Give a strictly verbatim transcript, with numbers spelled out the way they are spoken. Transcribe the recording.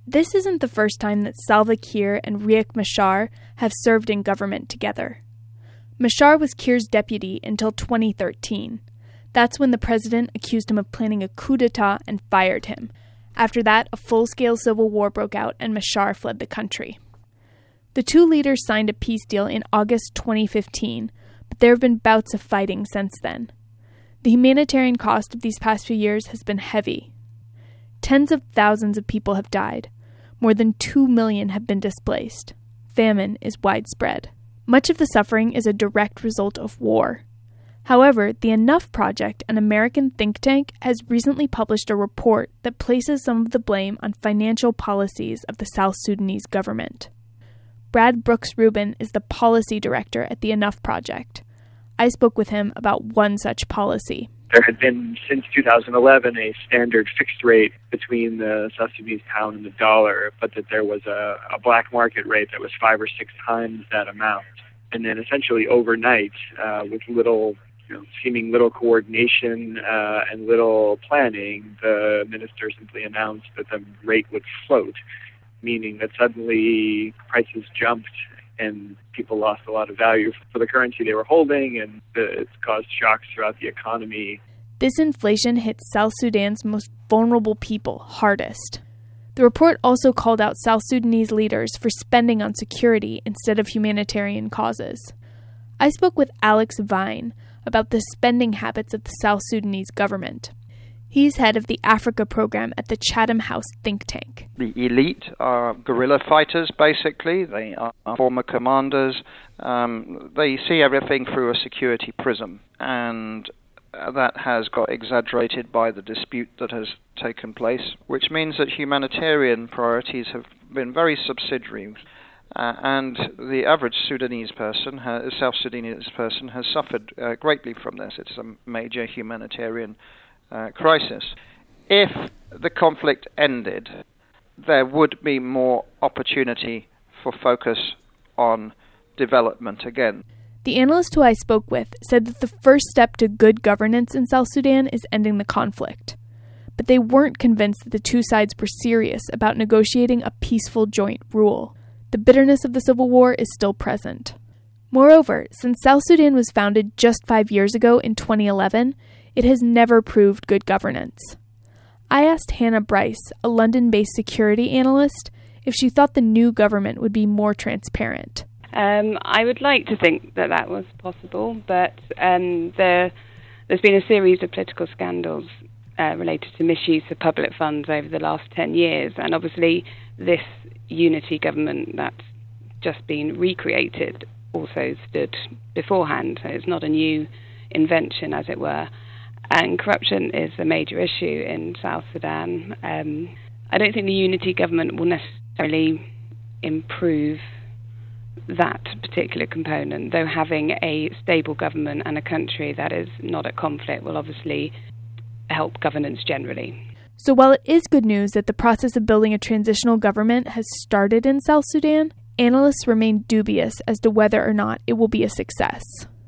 This isn't the first time that Salva Kiir and Riek Machar have served in government together. Machar was Kiir's deputy until twenty thirteen. That's when the president accused him of planning a coup d'etat and fired him. After that, a full-scale civil war broke out and Machar fled the country. The two leaders signed a peace deal in August twenty fifteen, but there have been bouts of fighting since then. The humanitarian cost of these past few years has been heavy. Tens of thousands of people have died. More than two million have been displaced. Famine is widespread. Much of the suffering is a direct result of war. However, the Enough Project, an American think tank, has recently published a report that places some of the blame on financial policies of the South Sudanese government. Brad Brooks Rubin is the policy director at the Enough Project. I spoke with him about one such policy. There had been, since two thousand eleven, a standard fixed rate between the South Sudanese pound and the dollar, but that there was a, a black market rate that was five or six times that amount. And then essentially overnight, uh, with little, you know, seeming little coordination uh, and little planning, the minister simply announced that the rate would float, meaning that suddenly prices jumped and people lost a lot of value for the currency they were holding, and it's caused shocks throughout the economy. This inflation hit South Sudan's most vulnerable people hardest. The report also called out South Sudanese leaders for spending on security instead of humanitarian causes. I spoke with Alex Vine about the spending habits of the South Sudanese government. He's head of the Africa program at the Chatham House think tank. The elite are guerrilla fighters, basically. They are former commanders. Um, they see everything through a security prism, and that has got exaggerated by the dispute that has taken place, which means that humanitarian priorities have been very subsidiary. Uh, and the average Sudanese person, has, South Sudanese person, has suffered uh, greatly from this. It's a major humanitarian Uh, crisis. If the conflict ended, there would be more opportunity for focus on development again. The analyst who I spoke with said that the first step to good governance in South Sudan is ending the conflict. But they weren't convinced that the two sides were serious about negotiating a peaceful joint rule. The bitterness of the civil war is still present. Moreover, since South Sudan was founded just five years ago in twenty eleven, it has never proved good governance. I asked Hannah Bryce, a London-based security analyst, if she thought the new government would be more transparent. Um, I would like to think that that was possible, but um, there, there's been a series of political scandals uh, related to misuse of public funds over the last ten years, and obviously this unity government that's just been recreated also stood beforehand, so it's not a new invention, as it were. And corruption is a major issue in South Sudan. Um, I don't think the unity government will necessarily improve that particular component, though having a stable government and a country that is not at conflict will obviously help governance generally. So while it is good news that the process of building a transitional government has started in South Sudan, analysts remain dubious as to whether or not it will be a success.